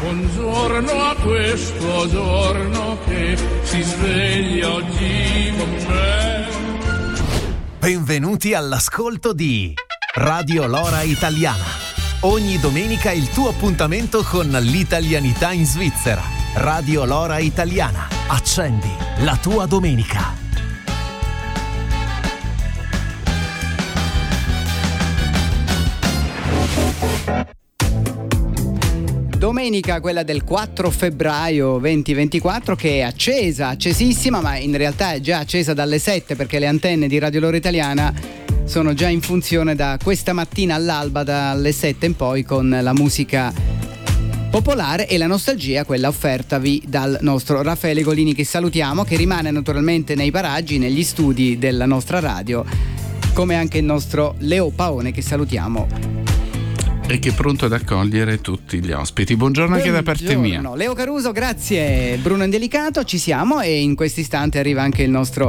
Buongiorno a questo giorno che si sveglia oggi con me. Benvenuti all'ascolto di Radio Lora Italiana. Ogni domenica il tuo appuntamento con l'italianità in Svizzera. Radio Lora Italiana. Accendi la tua domenica. Domenica, quella del 4 febbraio 2024, che è accesissima, ma in realtà è già accesa dalle 7 perché le antenne di Radio Lora Italiana sono già in funzione da questa mattina all'alba, dalle 7 in poi, con la musica popolare e la nostalgia, quella offertavi dal nostro Raffaele Golini, che salutiamo, che rimane naturalmente nei paraggi, negli studi della nostra radio, come anche il nostro Leo Paone, che salutiamo e che è pronto ad accogliere tutti gli ospiti. Buongiorno anche da parte mia. Leo Caruso, grazie. Bruno Indelicato, ci siamo, e in questo istante arriva anche il nostro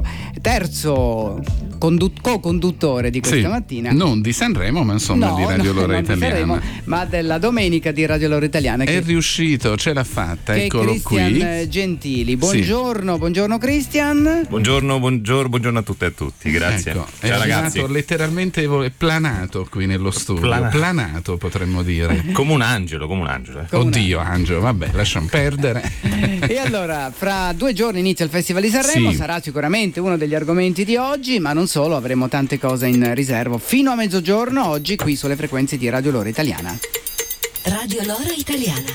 terzo co-conduttore di questa mattina. Non di Sanremo, ma insomma di Radio Lora Italiana. Sanremo, ma della domenica di Radio Lora Italiana. È riuscito, ce l'ha fatta, eccolo Cristian qui. Gentili. Buongiorno, buongiorno Cristian. Buongiorno a tutte e a tutti, grazie. Ecco, ciao è ragazzi. Letteralmente planato qui nello studio. Planato potremmo dire. Come un angelo. Oddio, angelo, vabbè, lasciamo perdere. E allora, fra 2 giorni inizia il Festival di Sanremo, sarà sicuramente uno degli argomenti di oggi, ma non solo, avremo tante cose in riservo fino a mezzogiorno oggi qui sulle frequenze di Radio Lora Italiana. Radio Lora Italiana.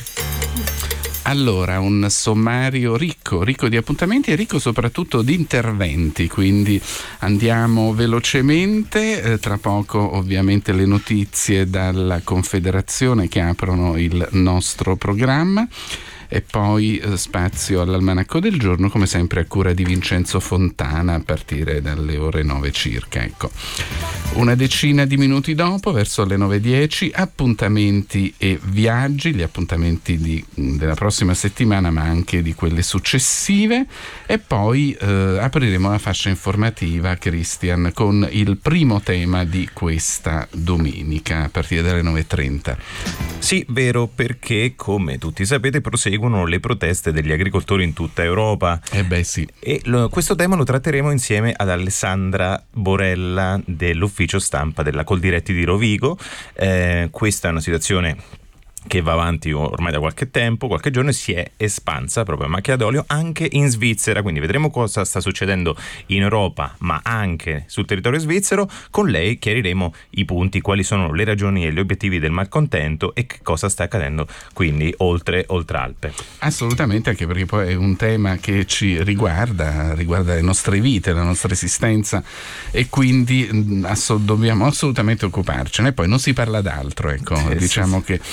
Allora, un sommario ricco di appuntamenti e ricco soprattutto di interventi, quindi andiamo velocemente. Tra poco ovviamente le notizie dalla Confederazione che aprono il nostro programma, e poi spazio all'almanacco del giorno, come sempre a cura di Vincenzo Fontana, a partire dalle ore 9 circa. Ecco. Una decina di minuti dopo, verso le 9:10, appuntamenti e viaggi, gli appuntamenti della prossima settimana, ma anche di quelle successive, e poi apriremo la fascia informativa, Christian, con il primo tema di questa domenica, a partire dalle 9:30. Sì, vero, perché come tutti sapete proseguono le proteste degli agricoltori in tutta Europa. Sì. E questo tema lo tratteremo insieme ad Alessandra Borella dell'ufficio stampa della Coldiretti di Rovigo. Questa è una situazione che va avanti ormai da qualche tempo, qualche giorno, e si è espansa proprio a macchia d'olio anche in Svizzera, quindi vedremo cosa sta succedendo in Europa ma anche sul territorio svizzero. Con lei chiariremo i punti, quali sono le ragioni e gli obiettivi del malcontento e che cosa sta accadendo quindi oltre Alpe. Assolutamente, anche perché poi è un tema che ci riguarda le nostre vite, la nostra esistenza, e quindi dobbiamo assolutamente occuparcene. Poi non si parla d'altro, ecco, diciamo che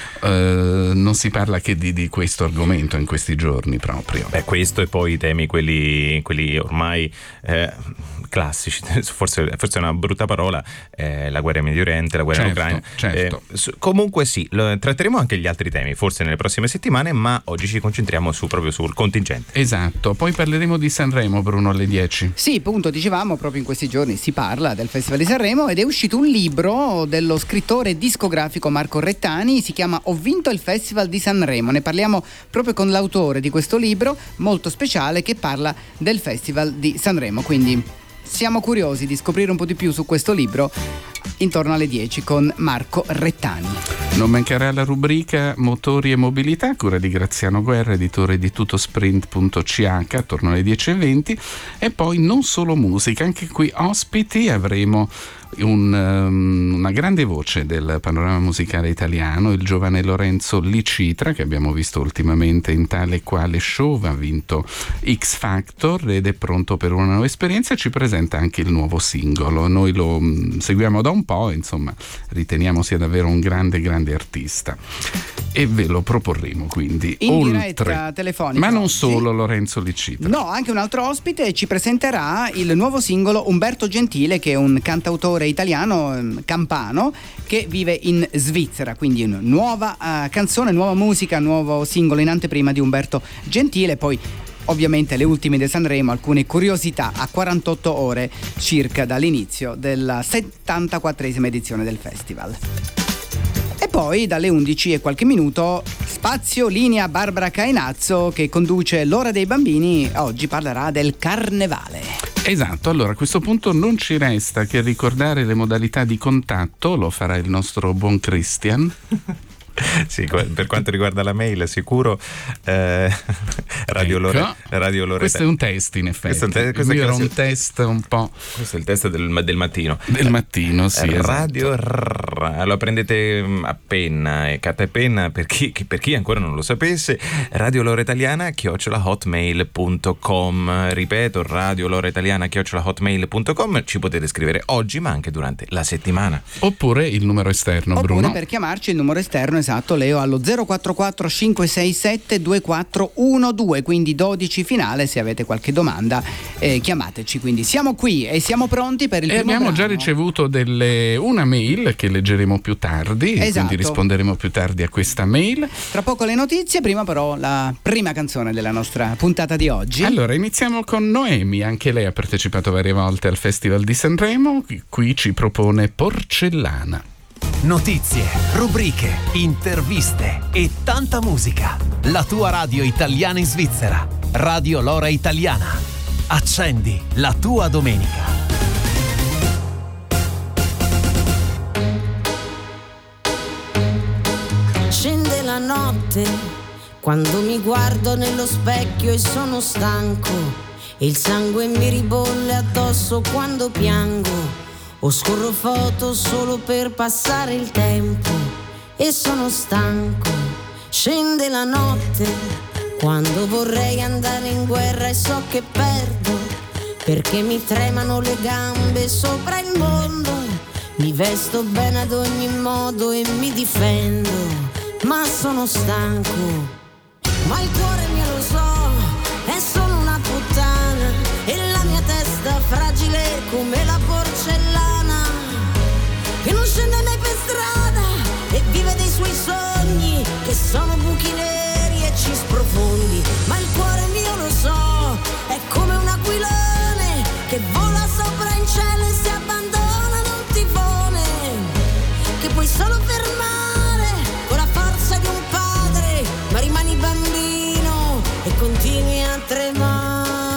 non si parla che di questo argomento in questi giorni proprio. Questo, e poi i temi quelli ormai classici, forse è una brutta parola, la guerra in Medio Oriente, la guerra in Ucraina. Certo. Comunque tratteremo anche gli altri temi forse nelle prossime settimane, ma oggi ci concentriamo proprio sul contingente. Esatto, poi parleremo di Sanremo, Bruno, alle 10. Sì, appunto, dicevamo, proprio in questi giorni si parla del Festival di Sanremo ed è uscito un libro dello scrittore discografico Marco Rettani, si chiama Ho vinto il Festival di Sanremo. Ne parliamo proprio con l'autore di questo libro molto speciale che parla del Festival di Sanremo, quindi siamo curiosi di scoprire un po' di più su questo libro intorno alle 10 con Marco Rettani. Non mancherà la rubrica Motori e Mobilità, cura di Graziano Guerra, editore di tutosprint.ch, attorno alle 10:20, e poi non solo musica, anche qui ospiti. Avremo una grande voce del panorama musicale italiano, il giovane Lorenzo Licitra, che abbiamo visto ultimamente in tale quale show, ha vinto X Factor ed è pronto per una nuova esperienza, e ci presenta anche il nuovo singolo. Noi lo seguiamo da un po', insomma riteniamo sia davvero un grande artista e ve lo proporremo quindi in oltre diretta telefonica. Ma non solo Lorenzo Licitra, no, anche un altro ospite ci presenterà il nuovo singolo Umberto Gentile, che è un cantautore italiano campano che vive in Svizzera, quindi una nuova canzone, nuova musica, nuovo singolo in anteprima di Umberto Gentile. Poi ovviamente le ultime di Sanremo, alcune curiosità a 48 ore circa dall'inizio della 74esima edizione del festival. E poi dalle 11 e qualche minuto spazio, linea Barbara Cainazzo che conduce l'Ora dei Bambini. Oggi parlerà del carnevale. Esatto, allora a questo punto non ci resta che ricordare le modalità di contatto, lo farà il nostro buon Christian. Sì, per quanto riguarda la mail, sicuro Radio Lore. Questo è un test, in effetti. Questo era un test un po'. Questo è il test del mattino. Del mattino, sì. Radio esatto. Allora prendete a penna e carta e penna per chi ancora non lo sapesse, radioloreitaliana@hotmail.com. Ripeto, radioloreitaliana@hotmail.com. Ci potete scrivere oggi, ma anche durante la settimana. Oppure il numero esterno, Bruno. Oppure per chiamarci il numero esterno, esatto, Leo, allo 044 567 2412, quindi 12 finale. Se avete qualche domanda chiamateci. Quindi siamo qui e siamo pronti per il primo abbiamo brano. già ricevuto una mail che leggeremo più tardi, esatto. Quindi risponderemo più tardi a questa mail. Tra poco le notizie, prima però la prima canzone della nostra puntata di oggi. Allora iniziamo con Noemi, anche lei ha partecipato varie volte al Festival di Sanremo, qui ci propone Porcellana. Notizie, rubriche, interviste e tanta musica. La tua radio italiana in Svizzera. Radio Lora Italiana. Accendi la tua domenica. Scende la notte quando mi guardo nello specchio e sono stanco e il sangue mi ribolle addosso quando piango. O scorro foto solo per passare il tempo e sono stanco. Scende la notte quando vorrei andare in guerra e so che perdo, perché mi tremano le gambe sopra il mondo. Mi vesto bene ad ogni modo e mi difendo, ma sono stanco. Ma il cuore mio lo so, è solo una puttana e la mia testa fragile come la porcellana, che non scende mai per strada e vive dei suoi sogni che sono buchi neri e ci sprofondi. Ma il cuore mio lo so, è come un aquilone che vola sopra in cielo e si abbandona ad un tifone, che puoi solo fermare con la forza di un padre, ma rimani bambino e continui a tremare.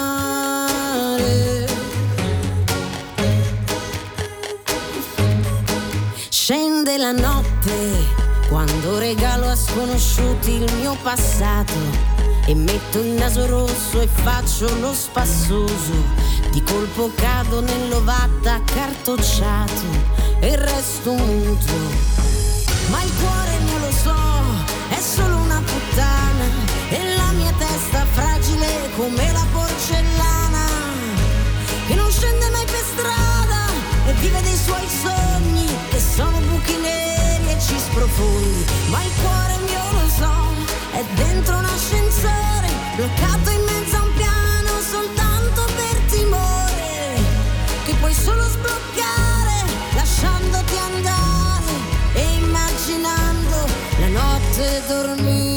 Scende la notte quando regalo a sconosciuti il mio passato e metto il naso rosso e faccio lo spassoso. Di colpo cado nell'ovatta accartocciato e resto muto. Ma il cuore mio lo so, è solo una puttana e la mia testa fragile come la porcellana, che non scende mai per strada e vive dei suoi sogni che sono buchi neri e ci sprofondi. Ma il cuore mio lo so, è dentro un ascensore bloccato in mezzo a un piano soltanto per timore, che puoi solo sbloccare lasciandoti andare e immaginando la notte dormire.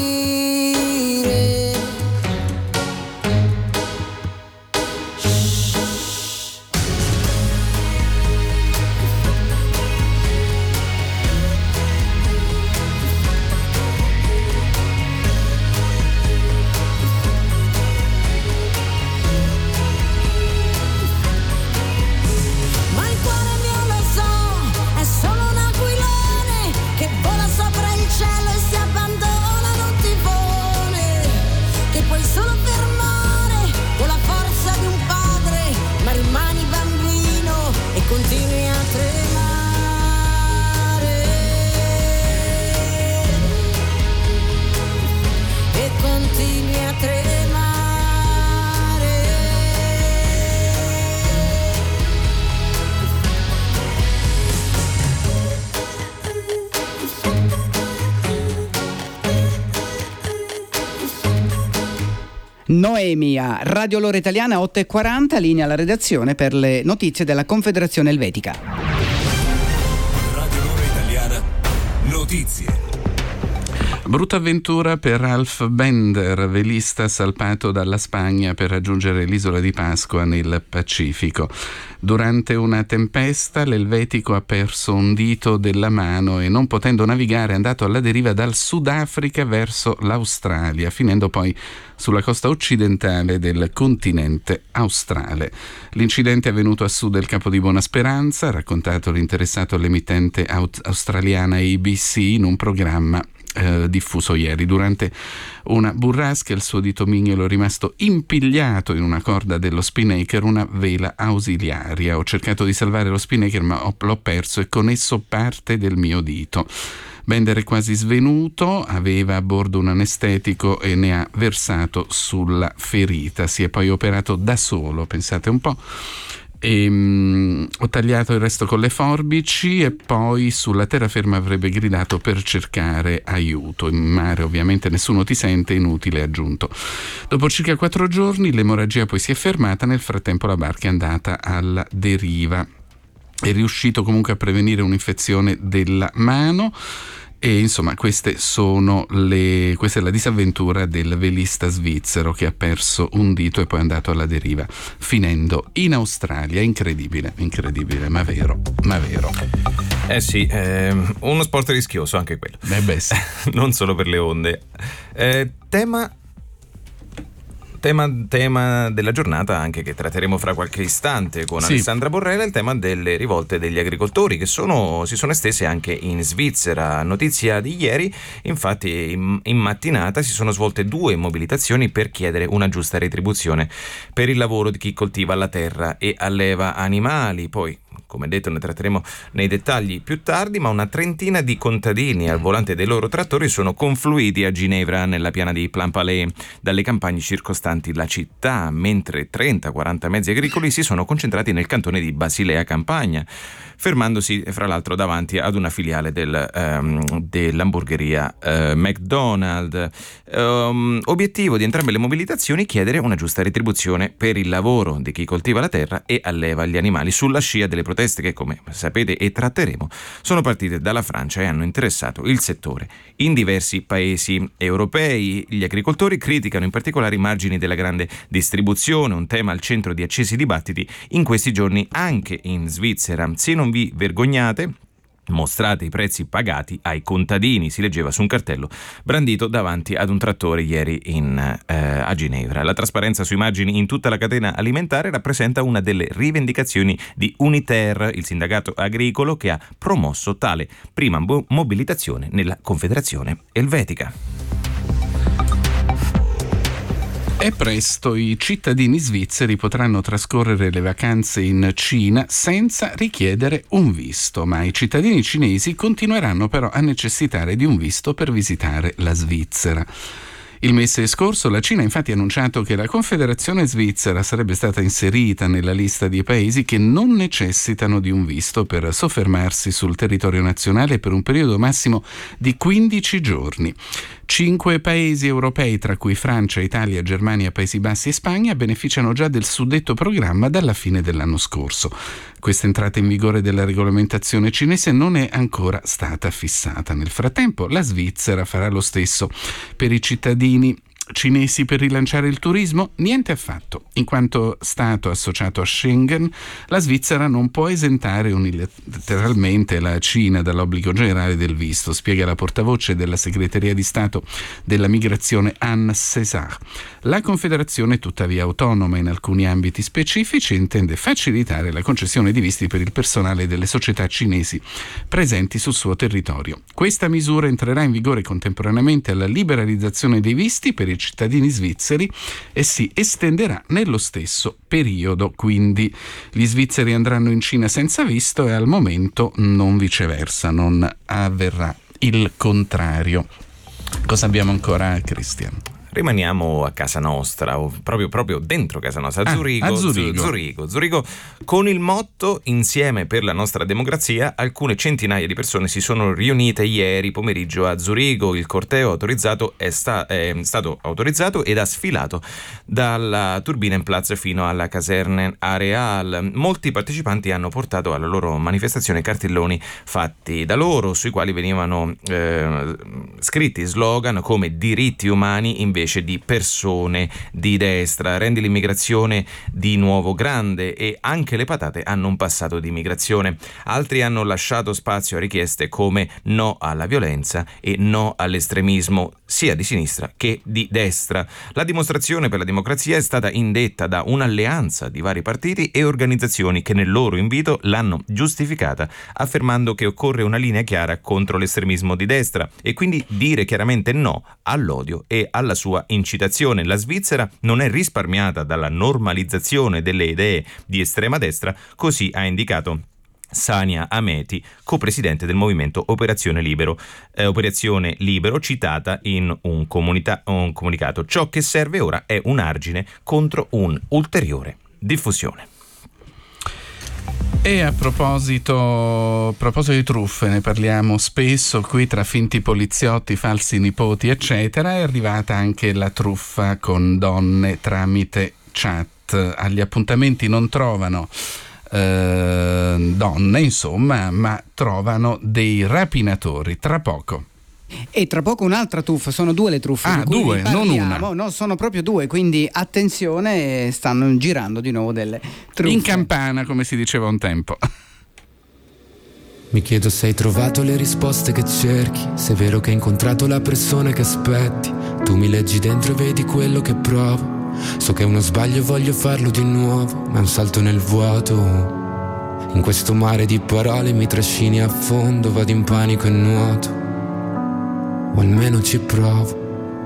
Continui a tremare e continui a tremare. Noemi a Radio Lora Italiana 8:40, linea alla redazione per le notizie della Confederazione Elvetica. Radio Lora Italiana, notizie. Brutta avventura per Ralph Bender, velista salpato dalla Spagna per raggiungere l'isola di Pasqua nel Pacifico. Durante una tempesta l'elvetico ha perso un dito della mano e, non potendo navigare, è andato alla deriva dal Sudafrica verso l'Australia, finendo poi sulla costa occidentale del continente australe. L'incidente è avvenuto a sud del Capo di Buona Speranza, ha raccontato l'interessato all'emittente australiana ABC in un programma diffuso ieri. Durante una burrasca il suo dito mignolo è rimasto impigliato in una corda dello spinnaker, una vela ausiliaria. Ho cercato di salvare lo spinnaker ma l'ho perso e con esso parte del mio dito. Bender è quasi svenuto, aveva a bordo un anestetico e ne ha versato sulla ferita. Si è poi operato da solo, pensate un po'. Ho tagliato il resto con le forbici e poi sulla terraferma avrebbe gridato per cercare aiuto. In mare ovviamente nessuno ti sente, inutile, aggiunto. Dopo circa 4 giorni l'emorragia poi si è fermata, nel frattempo la barca è andata alla deriva. È riuscito comunque a prevenire un'infezione della mano. E insomma questa è la disavventura del velista svizzero che ha perso un dito e poi è andato alla deriva, finendo in Australia. Incredibile, ma vero. Sì, uno sport rischioso anche quello. Beh sì. Non solo per le onde. Tema della giornata, anche che tratteremo fra qualche istante con Alessandra Borrella, il tema delle rivolte degli agricoltori che si sono estese anche in Svizzera. Notizia di ieri, infatti in mattinata si sono svolte 2 mobilitazioni per chiedere una giusta retribuzione per il lavoro di chi coltiva la terra e alleva animali. Poi, come detto, ne tratteremo nei dettagli più tardi, ma una trentina di contadini al volante dei loro trattori sono confluiti a Ginevra, nella piana di Plainpalais, dalle campagne circostanti la città, mentre 30-40 mezzi agricoli si sono concentrati nel cantone di Basilea Campagna, fermandosi fra l'altro davanti ad una filiale dell'hamburgeria McDonald's. Obiettivo di entrambe le mobilitazioni: chiedere una giusta retribuzione per il lavoro di chi coltiva la terra e alleva gli animali, sulla scia delle proteste che, come sapete e tratteremo, sono partite dalla Francia e hanno interessato il settore in diversi paesi europei. Gli agricoltori criticano in particolare i margini della grande distribuzione, un tema al centro di accesi dibattiti in questi giorni anche in Svizzera. Se non vi vergognate, mostrate i prezzi pagati ai contadini, si leggeva su un cartello brandito davanti ad un trattore ieri a Ginevra. La trasparenza sui margini in tutta la catena alimentare rappresenta una delle rivendicazioni di Uniter, il sindacato agricolo che ha promosso tale prima mobilitazione nella Confederazione Elvetica. E presto i cittadini svizzeri potranno trascorrere le vacanze in Cina senza richiedere un visto, ma i cittadini cinesi continueranno però a necessitare di un visto per visitare la Svizzera. Il mese scorso la Cina infatti ha annunciato che la Confederazione Svizzera sarebbe stata inserita nella lista di paesi che non necessitano di un visto per soffermarsi sul territorio nazionale per un periodo massimo di 15 giorni. 5 paesi europei, tra cui Francia, Italia, Germania, Paesi Bassi e Spagna, beneficiano già del suddetto programma dalla fine dell'anno scorso. Questa entrata in vigore della regolamentazione cinese non è ancora stata fissata. Nel frattempo la Svizzera farà lo stesso per i cittadini cinesi per rilanciare il turismo? Niente affatto. In quanto Stato associato a Schengen, la Svizzera non può esentare unilateralmente la Cina dall'obbligo generale del visto, spiega la portavoce della Segreteria di Stato della Migrazione Anne César. La Confederazione è tuttavia autonoma in alcuni ambiti specifici e intende facilitare la concessione di visti per il personale delle società cinesi presenti sul suo territorio. Questa misura entrerà in vigore contemporaneamente alla liberalizzazione dei visti per i cittadini svizzeri e si estenderà nello stesso periodo, quindi gli svizzeri andranno in Cina senza visto e al momento non viceversa, non avverrà il contrario. Cosa abbiamo ancora, Cristian? rimaniamo a casa nostra, o proprio dentro casa nostra, a Zurigo, con il motto "Insieme per la nostra democrazia". Alcune centinaia di persone si sono riunite ieri pomeriggio a Zurigo. Il corteo è stato autorizzato ed ha sfilato dalla Turbinenplatz fino alla Casernen Areal. Molti partecipanti hanno portato alla loro manifestazione cartelloni fatti da loro, sui quali venivano scritti slogan come "diritti umani invece di persone di destra", "rendi l'immigrazione di nuovo grande" e "anche le patate hanno un passato di immigrazione". Altri hanno lasciato spazio a richieste come "no alla violenza" e "no all'estremismo", sia di sinistra che di destra. La dimostrazione per la democrazia è stata indetta da un'alleanza di vari partiti e organizzazioni che nel loro invito l'hanno giustificata, affermando che occorre una linea chiara contro l'estremismo di destra e quindi dire chiaramente no all'odio e alla sua incitazione. La Svizzera non è risparmiata dalla normalizzazione delle idee di estrema destra, così ha indicato Sania Ameti, copresidente del movimento Operazione Libero, citata in un comunicato. Ciò che serve ora è un argine contro un'ulteriore diffusione. E a proposito di truffe, ne parliamo spesso qui tra finti poliziotti, falsi nipoti, eccetera. È arrivata anche la truffa con donne tramite chat. Agli appuntamenti non trovano donne, insomma, ma trovano dei rapinatori. Tra poco. E tra poco un'altra truffa, sono due le truffe. Due, non una. No, sono proprio due, quindi attenzione, stanno girando di nuovo delle truffe. In campana, come si diceva un tempo. Mi chiedo se hai trovato le risposte che cerchi, se è vero che hai incontrato la persona che aspetti. Tu mi leggi dentro e vedi quello che provo. So che è uno sbaglio e voglio farlo di nuovo, ma è un salto nel vuoto. In questo mare di parole mi trascini a fondo, vado in panico e nuoto, o almeno ci provo.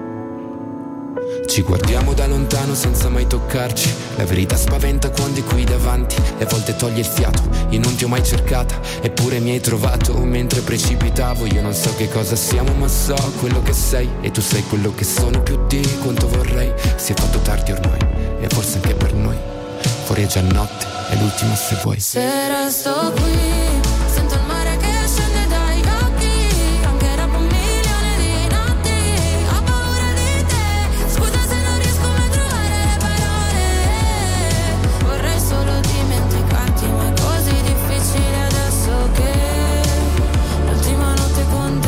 Ci guardiamo da lontano senza mai toccarci. La verità spaventa quando è qui davanti e a volte toglie il fiato. Io non ti ho mai cercata, eppure mi hai trovato mentre precipitavo. Io non so che cosa siamo, ma so quello che sei, e tu sei quello che sono più di quanto vorrei. Si è fatto tardi ormai, e forse anche per noi. Fuori è già notte, è l'ultima se vuoi. Se resto qui, sento il mare che scende dai occhi, anche dopo un milione di notti. Ho paura di te, scusa se non riesco mai a trovare le parole. Vorrei solo dimenticarti, ma è così difficile adesso che l'ultima notte con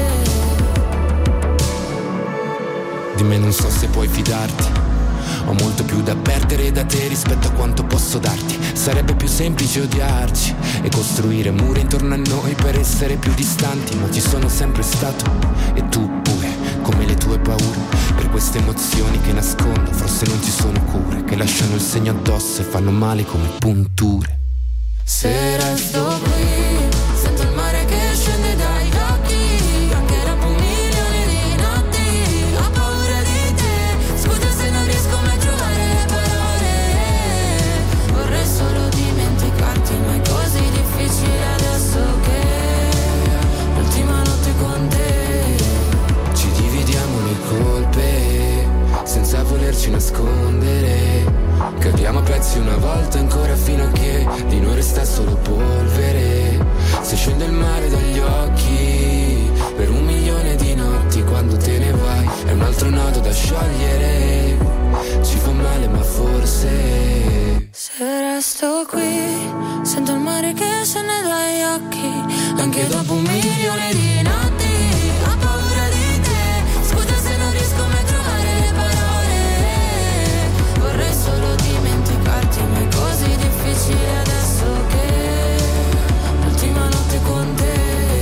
te. Di me non so se puoi fidarti. Ho molto più da perdere da te rispetto a quanto posso darti. Sarebbe più semplice odiarci e costruire mura intorno a noi per essere più distanti, ma ci sono sempre stato, e tu pure, come le tue paure. Per queste emozioni che nascondo forse non ci sono cure, che lasciano il segno addosso e fanno male come punture. Se resto qui, sento il mare che scende dai occhi, anche dopo un milione di notti. Ho paura di te, scusa se non riesco mai a trovare le parole. Vorrei solo dimenticarti, ma è così difficile adesso che l'ultima notte con te. Ci dividiamo le colpe senza volerci nascondere. Cadiamo a pezzi una volta ancora fino a che di noi resta solo polvere. Se scende il mare dagli occhi per un milione di notti, quando te ne vai è un altro nodo da sciogliere. Ci fa male ma forse. Se resto qui, sento il mare che scende dagli occhi, anche dopo un milione di notti. Ho paura di te, scusa se non riesco mai a trovare le parole. Vorrei solo dimenticarti, ma è così difficile adesso che l'ultima notte con te.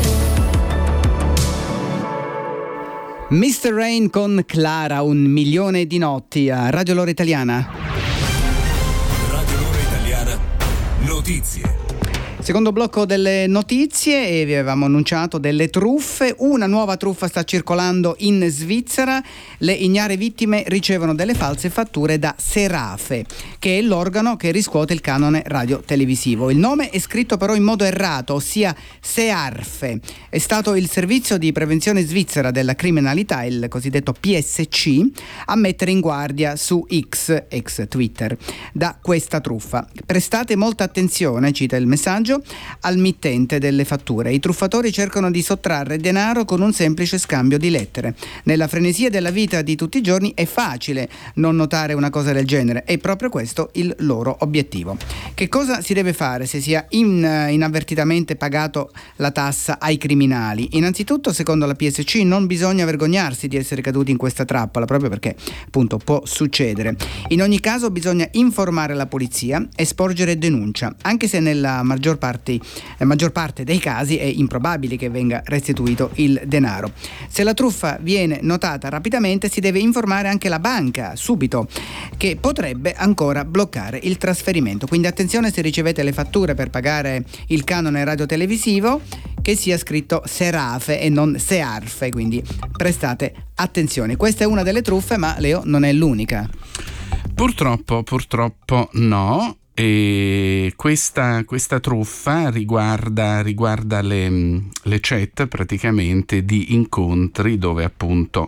Mr. Rain con Clara, un milione di notti a Radio Lora Italiana. Radio Lora Italiana, notizie. Secondo blocco delle notizie, e vi avevamo annunciato delle truffe. Una nuova truffa sta circolando in Svizzera. Le ignare vittime ricevono delle false fatture da Serafe, che è l'organo che riscuote il canone radiotelevisivo. Il nome è scritto però in modo errato, ossia SEARFE. È stato il Servizio di Prevenzione Svizzera della Criminalità, il cosiddetto PSC, a mettere in guardia su X, ex Twitter, da questa truffa. Prestate molta attenzione, cita il messaggio, al mittente delle fatture. I truffatori cercano di sottrarre denaro con un semplice scambio di lettere. Nella frenesia della vita di tutti i giorni è facile non notare una cosa del genere. È proprio questo il loro obiettivo. Che cosa si deve fare se si ha inavvertitamente pagato la tassa ai criminali? Innanzitutto, secondo la PSC, non bisogna vergognarsi di essere caduti in questa trappola, proprio perché appunto può succedere. In ogni caso bisogna informare la polizia e sporgere denuncia, anche se nella maggior parte dei casi è improbabile che venga restituito il denaro. Se la truffa viene notata rapidamente, si deve informare anche la banca subito, che potrebbe ancora bloccare il trasferimento. Quindi attenzione se ricevete le fatture per pagare il canone radiotelevisivo, che sia scritto Serafe e non Searfe, quindi prestate attenzione. Questa è una delle truffe, ma Leo non è l'unica. Purtroppo no. E questa truffa riguarda le chat praticamente di incontri dove appunto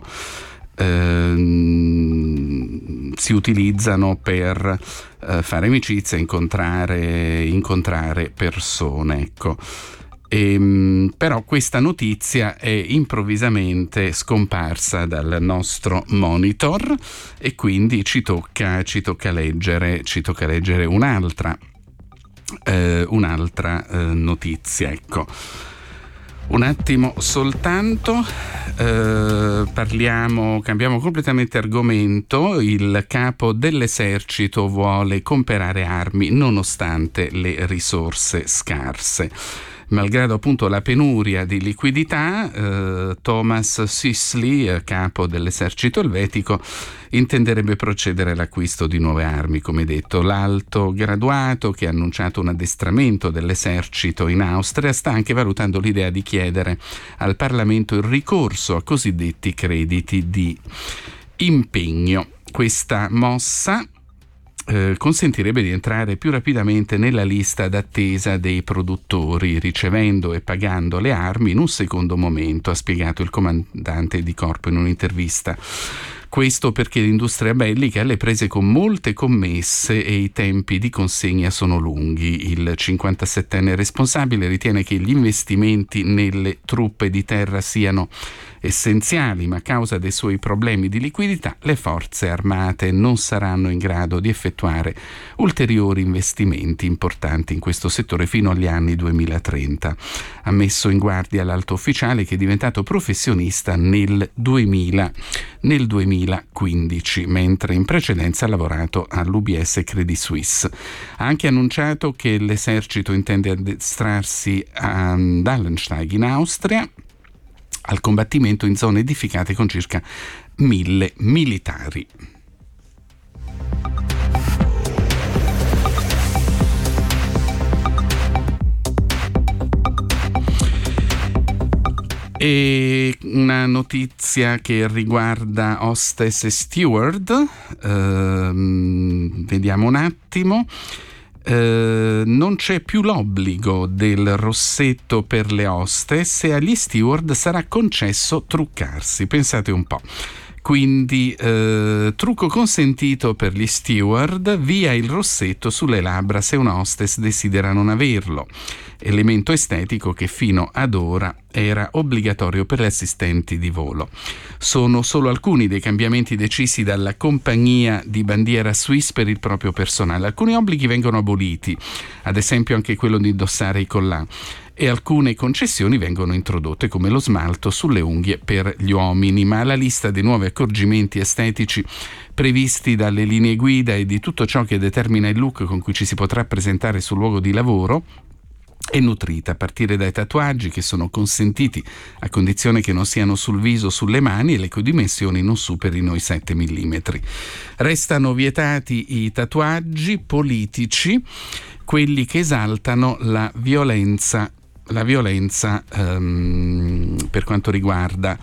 si utilizzano per fare amicizia, incontrare persone, ecco. Però questa notizia è improvvisamente scomparsa dal nostro monitor e quindi ci tocca leggere un'altra notizia, ecco. Un attimo soltanto, cambiamo completamente argomento. Il capo dell'esercito vuole comprare armi nonostante le risorse scarse. Malgrado appunto la penuria di liquidità, Thomas Sisli, capo dell'esercito elvetico, intenderebbe procedere all'acquisto di nuove armi, come detto. L'alto graduato, che ha annunciato un addestramento dell'esercito in Austria, sta anche valutando l'idea di chiedere al Parlamento il ricorso a cosiddetti crediti di impegno. Questa mossa consentirebbe di entrare più rapidamente nella lista d'attesa dei produttori, ricevendo e pagando le armi in un secondo momento, ha spiegato il comandante di corpo in un'intervista. Questo perché l'industria bellica è alle prese con molte commesse e i tempi di consegna sono lunghi. Il 57enne responsabile ritiene che gli investimenti nelle truppe di terra siano essenziali, ma a causa dei suoi problemi di liquidità le forze armate non saranno in grado di effettuare ulteriori investimenti importanti in questo settore fino agli anni 2030. Ha messo in guardia l'alto ufficiale, che è diventato professionista nel 2015, mentre in precedenza ha lavorato all'UBS Credit Suisse. Ha anche annunciato che l'esercito intende addestrarsi ad Allensteig in Austria al combattimento in zone edificate con circa 1000 militari. E una notizia che riguarda hostess e steward, vediamo un attimo. Non c'è più l'obbligo del rossetto per le hostess e agli steward sarà concesso truccarsi. Pensate un po'. Quindi trucco consentito per gli steward, via il rossetto sulle labbra se una hostess desidera non averlo, elemento estetico che fino ad ora era obbligatorio per le assistenti di volo. Sono solo alcuni dei cambiamenti decisi dalla compagnia di bandiera Swiss per il proprio personale. Alcuni obblighi vengono aboliti, ad esempio anche quello di indossare i collant, e alcune concessioni vengono introdotte, come lo smalto sulle unghie per gli uomini, ma la lista dei nuovi accorgimenti estetici previsti dalle linee guida e di tutto ciò che determina il look con cui ci si potrà presentare sul luogo di lavoro è nutrita, a partire dai tatuaggi, che sono consentiti a condizione che non siano sul viso o sulle mani e le cui dimensioni non superino i 7 mm. Restano vietati i tatuaggi politici, quelli che esaltano la violenza per quanto riguarda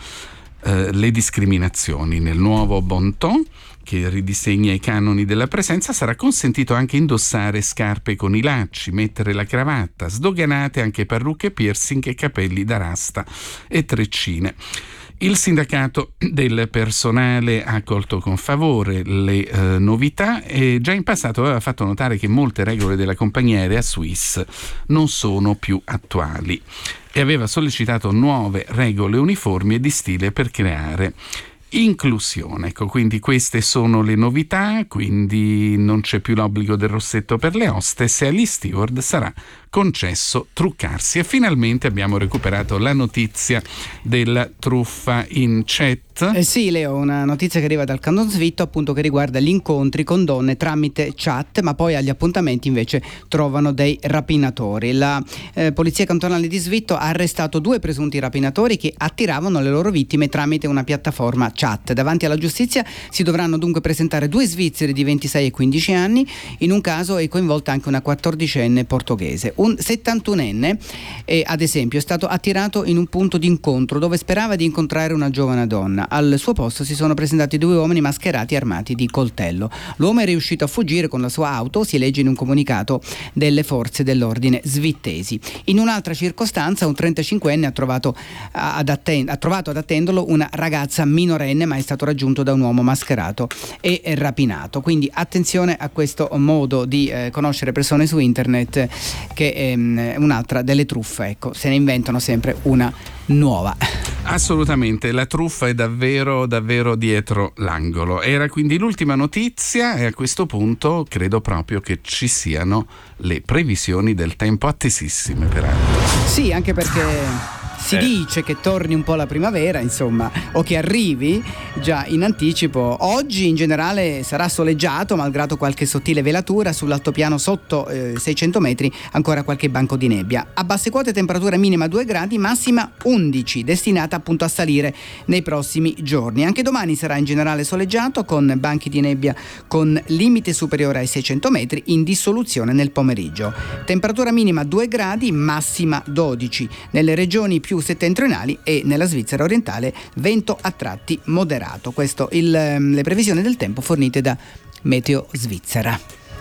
le discriminazioni. Nel nuovo Bon Ton, che ridisegna i canoni della presenza, sarà consentito anche indossare scarpe con i lacci, mettere la cravatta, sdoganate anche parrucche, piercing e capelli da rasta e treccine. Il sindacato del personale ha accolto con favore le novità e già in passato aveva fatto notare che molte regole della compagnia aerea Swiss non sono più attuali e aveva sollecitato nuove regole uniformi e di stile per creare inclusione. Ecco, quindi queste sono le novità, quindi non c'è più l'obbligo del rossetto per le hostess e agli steward sarà concesso truccarsi. E finalmente abbiamo recuperato la notizia della truffa in chat. Sì, Leo, una notizia che arriva dal Canton Svitto, appunto, che riguarda gli incontri con donne tramite chat, ma poi agli appuntamenti invece trovano dei rapinatori. La polizia cantonale di Svitto ha arrestato 2 presunti rapinatori che attiravano le loro vittime tramite una piattaforma chat. Davanti alla giustizia si dovranno dunque presentare 2 svizzeri di 26 e 15 anni, in un caso è coinvolta anche una 14enne portoghese. Un 71enne, ad esempio, è stato attirato in un punto di incontro dove sperava di incontrare una giovane donna. Al suo posto si sono presentati 2 uomini mascherati armati di coltello. L'uomo è riuscito a fuggire con la sua auto, si legge in un comunicato delle forze dell'ordine svittesi. In un'altra circostanza, un 35enne ha trovato ad attenderlo una ragazza minorenne, ma è stato raggiunto da un uomo mascherato e rapinato. Quindi attenzione a questo modo di conoscere persone su internet, che è un'altra delle truffe. Ecco, se ne inventano sempre una nuova. Assolutamente, la truffa è davvero dietro l'angolo. Era quindi l'ultima notizia e a questo punto credo proprio che ci siano le previsioni del tempo, attesissime peraltro. Sì, anche perché si dice che torni un po' la primavera, insomma, o che arrivi già in anticipo. Oggi in generale sarà soleggiato, malgrado qualche sottile velatura. Sull'altopiano sotto 600 metri ancora qualche banco di nebbia. A basse quote temperatura minima 2 gradi, massima 11, destinata appunto a salire nei prossimi giorni. Anche domani sarà in generale soleggiato, con banchi di nebbia con limite superiore ai 600 metri, in dissoluzione nel pomeriggio. Temperatura minima 2 gradi, massima 12. Nelle regioni più settentrionali e nella Svizzera orientale vento a tratti moderato. Questo le previsioni del tempo fornite da Meteo Svizzera.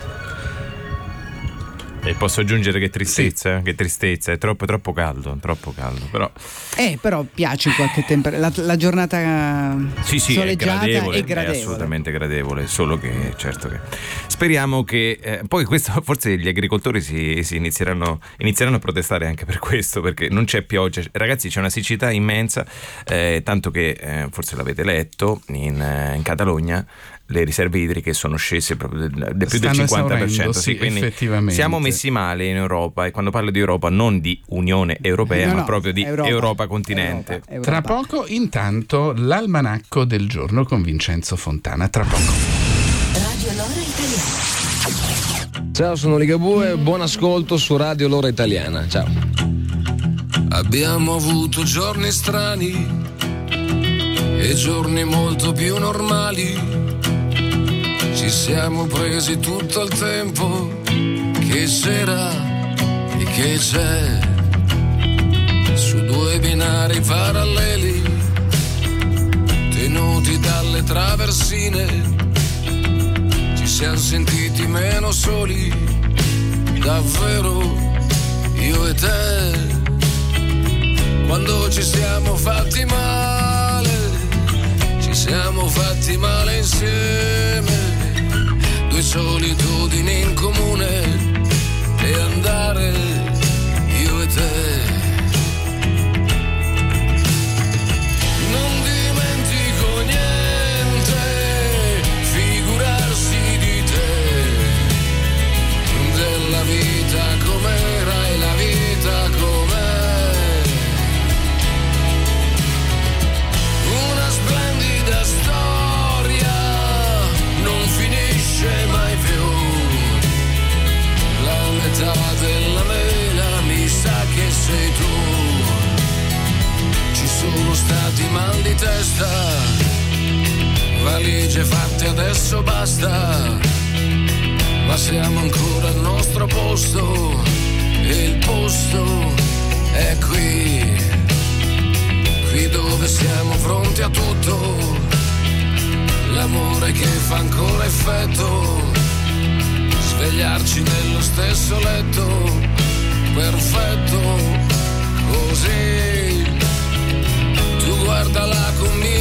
E posso aggiungere che tristezza, sì. Che tristezza, è troppo caldo, però piace in qualche la giornata soleggiata è gradevole. È assolutamente gradevole, solo che certo che speriamo che poi questo, forse gli agricoltori si inizieranno a protestare anche per questo, perché non c'è pioggia. Ragazzi, c'è una siccità immensa, tanto che forse l'avete letto in Catalogna le riserve idriche sono scese proprio più del 50%. Sì, quindi effettivamente siamo messi male in Europa, e quando parlo di Europa non di Unione Europea, ma proprio di Europa continente. Europa. Tra poco, intanto, l'almanacco del giorno con Vincenzo Fontana. Tra poco. Radio Lora Italiana. Ciao, sono Ligabue, buon ascolto su Radio Lora Italiana. Ciao. Abbiamo avuto giorni strani e giorni molto più normali. Ci siamo presi tutto il tempo che c'era e che c'è, su 2 binari paralleli, tenuti dalle traversine. Ci siamo sentiti meno soli, davvero, io e te. Quando ci siamo fatti male, ci siamo fatti male insieme. 2 solitudini in comune e andare io e te. Non dimentico niente, figurarsi di te, della vita com'era e la vita com'è. Una splendida storia non finisce mai più. La metà della mela mi sa che sei tu. Ci sono stati mal di testa, valigie fatte adesso basta, ma siamo ancora al nostro posto, e il posto è qui, qui dove siamo pronti a tutto, l'amore che fa ancora effetto, svegliarci nello stesso letto, perfetto, così. Tu guarda la combinazione